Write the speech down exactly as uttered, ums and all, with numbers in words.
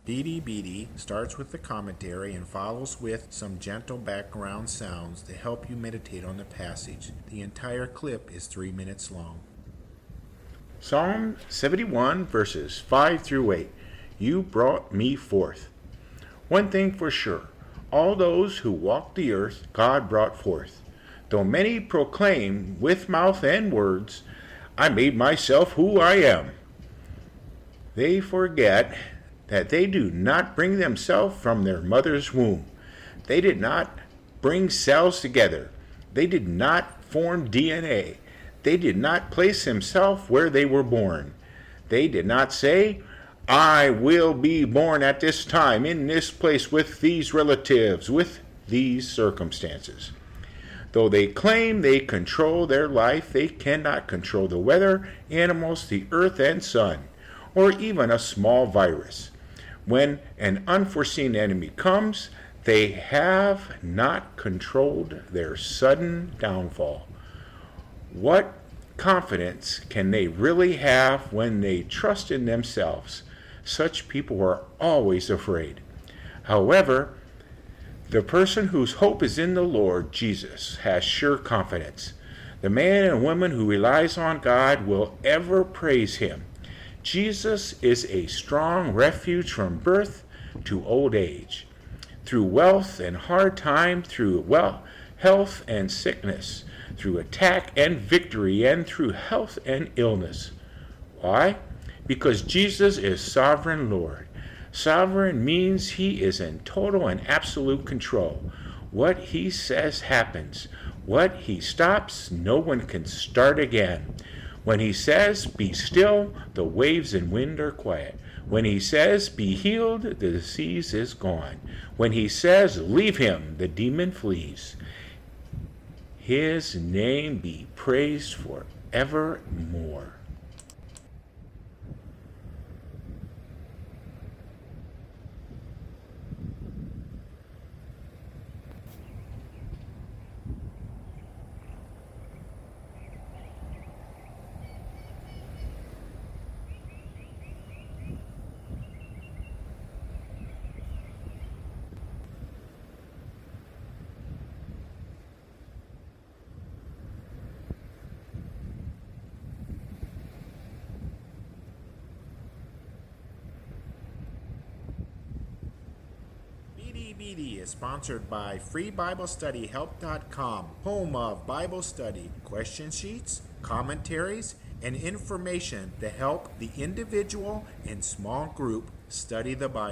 Beady Beady starts with the commentary and follows with some gentle background sounds to help you meditate on the passage. The entire clip is three minutes long. Psalm seventy-one, verses five through eight. You brought me forth. One thing for sure, all those who walk the earth God brought forth. Though many proclaim with mouth and words, I made myself who I am, they forget that they do not bring themselves from their mother's womb. They did not bring cells together. They did not form D N A. They did not place themselves where they were born. They did not say, I will be born at this time, in this place, with these relatives, with these circumstances. Though they claim they control their life, they cannot control the weather, animals, the earth and sun, or even a small virus. When an unforeseen enemy comes, they have not controlled their sudden downfall. What confidence can they really have when they trust in themselves? Such people are always afraid. However, the person whose hope is in the Lord Jesus has sure confidence. The man and woman who relies on God will ever praise him. Jesus is a strong refuge from birth to old age, through wealth and hard time, through wealth, health and sickness, through attack and victory, and through health and illness. Why? Because Jesus is sovereign Lord. Sovereign means he is in total and absolute control. What he says happens. What he stops, no one can start again. When he says, be still, the waves and wind are quiet. When he says, be healed, the disease is gone. When he says, leave him, the demon flees. His name be praised forevermore. Beady Beady is sponsored by free bible study help dot com, home of Bible study, question sheets, commentaries, and information to help the individual and small group study the Bible.